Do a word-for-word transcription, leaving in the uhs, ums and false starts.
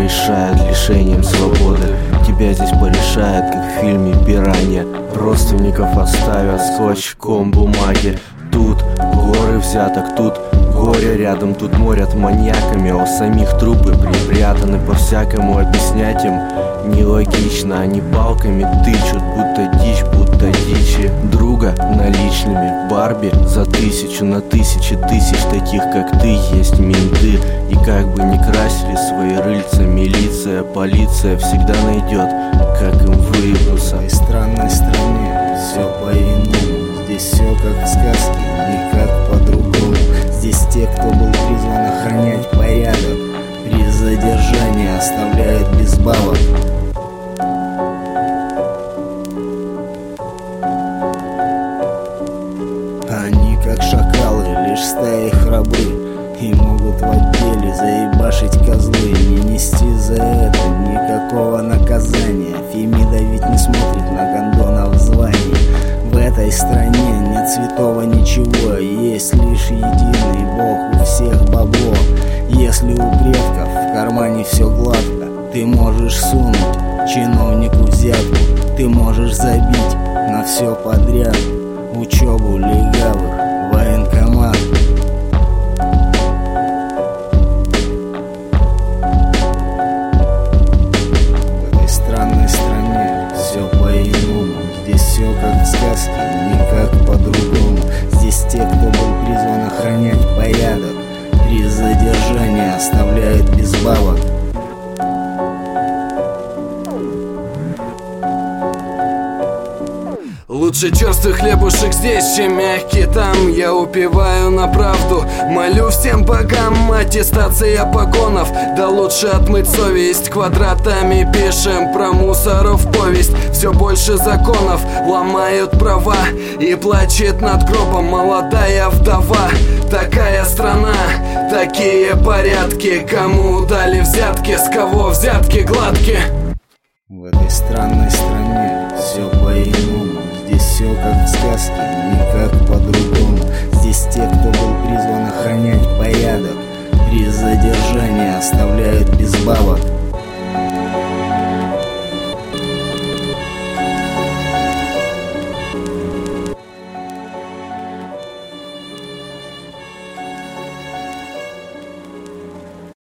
решают лишением свободы. Тебя здесь порешают, как в фильме «Пиранья». Родственников оставят скотчком бумаги. Тут горы взяток, тут горе рядом, тут морят маньяками, а у самих трупы припрятаны по-всякому. Объяснять им нелогично, они палками тычут, будто дичь, будто дичи. Друга наличными, Барби за тысячу на тысячи тысяч таких, как ты, есть менты. И как бы ни красили свои рыльца, милиция, полиция всегда найдет, как им выебнуться. В этой странной стране все по-иному. Здесь все как в сказке, никак по-другому. Здесь те, кто был призван охранять порядок, при задержании оставляют без баллов. Они как шакалы, лишь стаи храбры, и могут в отделе заебашить козлы. Не нести за это никакого наказания. Фемида ведь не смотрит на гондонов в звании. В этой стране нет святого ничего, есть лишь единый Бог, у всех бабло. Если у предков в кармане все гладко, ты можешь сунуть чиновнику взятку. Ты можешь забить на все подряд учебу легавых, военкомат. В этой странной стране все по-иному. Здесь все как в сказке, никак по-другому. Здесь те, кто был призван охранять порядок, при задержании оставляют без бабок. Лучше черствый хлебушек здесь, чем мягкий там. Я упиваю на правду, молю всем богам. Аттестация погонов, да лучше отмыть совесть. Квадратами пишем про мусоров повесть. Все больше законов ломают права, и плачет над гробом молодая вдова. Такая страна, такие порядки. Кому дали взятки, с кого взятки гладкие? В этой странной стране все по-иному. Здесь все как в сказке, никак по-другому. Здесь те, кто был призван охранять порядок, при задержании оставляют без бабок.